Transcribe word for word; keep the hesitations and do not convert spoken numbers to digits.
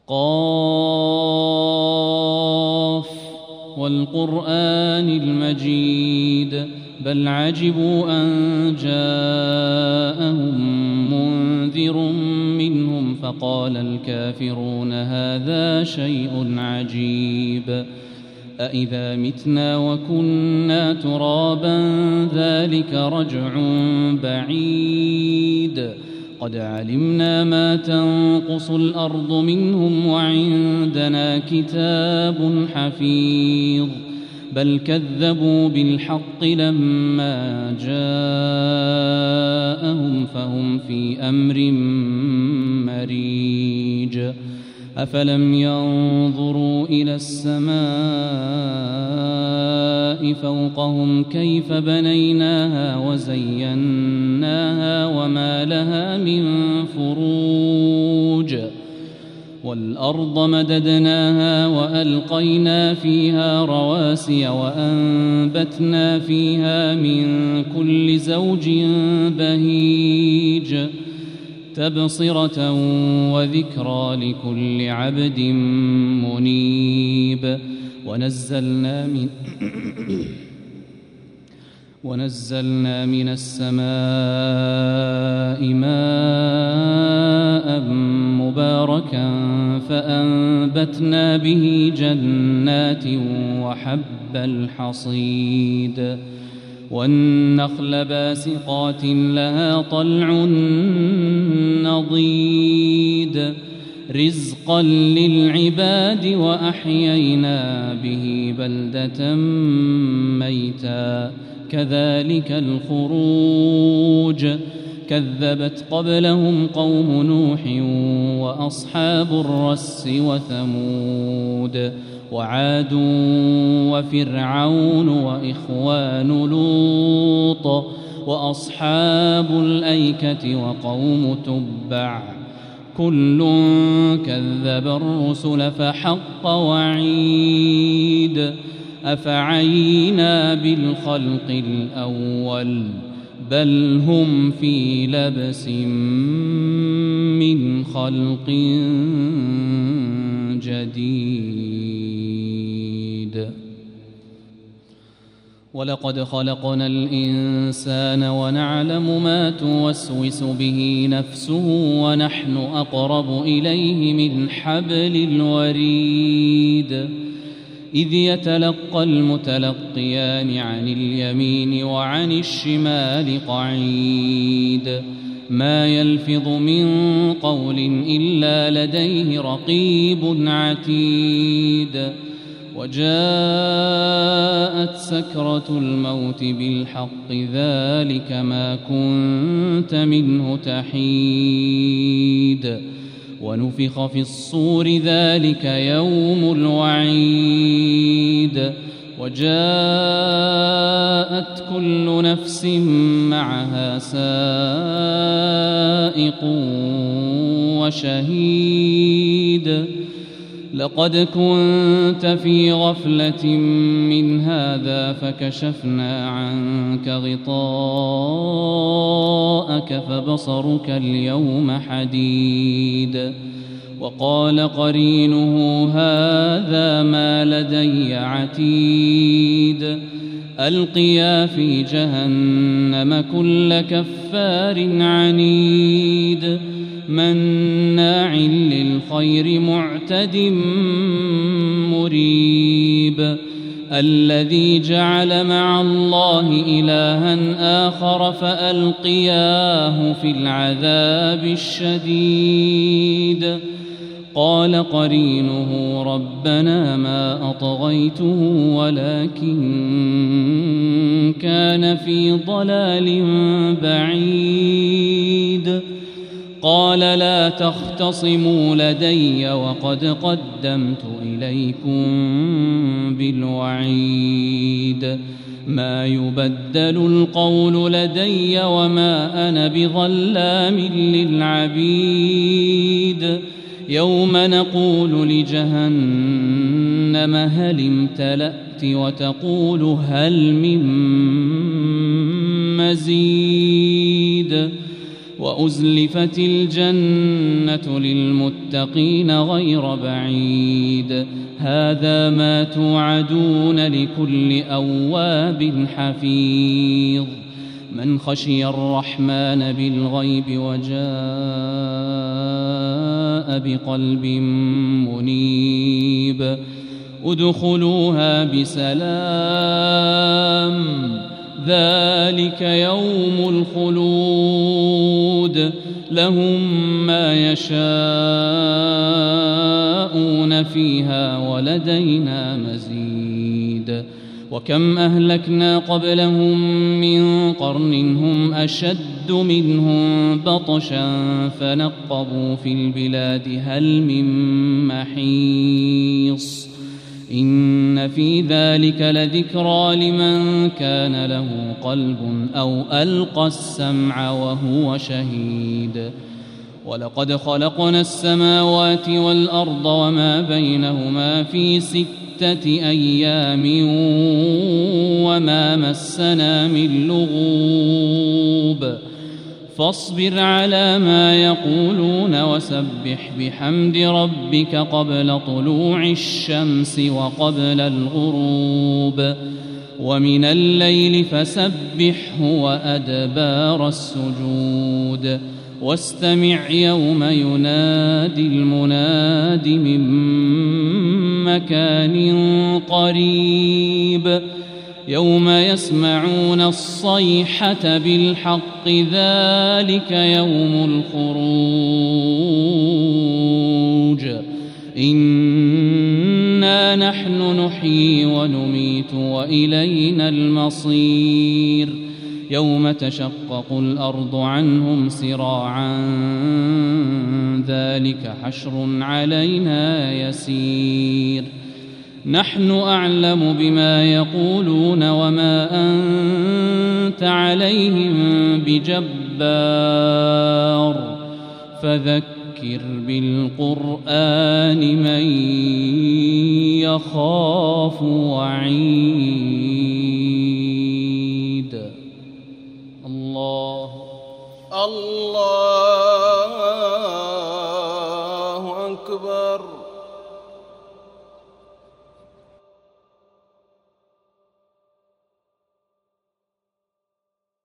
قاف والقرآن المجيد بل عجبوا أن جاءهم منذر منهم فقال الكافرون هذا شيء عجيب أإذا متنا وكنا ترابا ذلك رجع بعيد قد علمنا ما تنقص الأرض منهم وعندنا كتاب حفيظ بل كذبوا بالحق لما جاءهم فهم في أمر مريج أفلم ينظروا إلى السماء فوقهم كيف بنيناها وزيناها وما لها من فروج والأرض مددناها وألقينا فيها رواسي وأنبتنا فيها من كل زوج بهيج تبصرة وذكرى لكل عبد منيب ونزلنا من ونزلنا من السماء ماء مباركا فأنبتنا به جنات وحب الحصيد والنخل باسقات لها طلع نضيد رزقا للعباد وأحيينا به بلدة ميتا كذلك الخروج كذبت قبلهم قوم نوح وأصحاب الرس وثمود وعاد وفرعون وإخوان لوط وأصحاب الأيكة وقوم تبع كل كذب الرسل فحق وعيد أفعينا بالخلق الأول بل هم في لبس من خلق جديد ولقد خلقنا الإنسان ونعلم ما توسوس به نفسه ونحن أقرب إليه من حبل الوريد إذ يتلقى المتلقيان عن اليمين وعن الشمال قعيد ما يلفظ من قول إلا لديه رقيب عتيد وجاءت سكرة الموت بالحق ذلك ما كنت منه تحيد ونفخ في الصور ذلك يوم الوعيد وجاءت كل نفس معها سائق وشهيد لقد كنت في غفلة من هذا فكشفنا عنك غطاءك فبصرك اليوم حديد وقال قرينه هذا ما لدي عتيد ألقيا في جهنم كل كفار عنيد مناع للخير معتد مريب الذي جعل مع الله إلها آخر فألقياه في العذاب الشديد قال قرينه ربنا ما أطغيته ولكن كان في ضلال بعيد قال لا تختصموا لدي وقد قدمت إليكم بالوعيد ما يبدل القول لدي وما أنا بظلام للعبيد يوم نقول لجهنم هل امتلأت وتقول هل من مزيد وأزلفت الجنة للمتقين غير بعيد هذا ما توعدون لكل أواب حفيظ من خشي الرحمن بالغيب وجاء بقلب منيب ادخلوها بسلام ذلك يوم الخلود لهم ما يشاءون فيها ولدينا مزيد وكم أهلكنا قبلهم من قرن هم أشد منهم بطشا فنقبوا في البلاد هل من محيص إن في ذلك لذكرى لمن كان له قلب أو ألقى السمع وهو شهيد ولقد خلقنا السماوات والأرض وما بينهما في ستة أيام وما مسنا من لغوب فاصبر على ما يقولون وسبح بحمد ربك قبل طلوع الشمس وقبل الغروب ومن الليل فسبحه وأدبار السجود واستمع يوم ينادي المناد من مكان قريب يوم يسمعون الصيحة بالحق ذلك يوم الخروج إنا نحن نحيي ونميت وإلينا المصير يوم تشقق الأرض عنهم سراعا ذلك حشر علينا يسير نحن أعلم بما يقولون وما أنت عليهم بجبار فذكر بالقرآن من يخاف وعيد الله الله أكبر.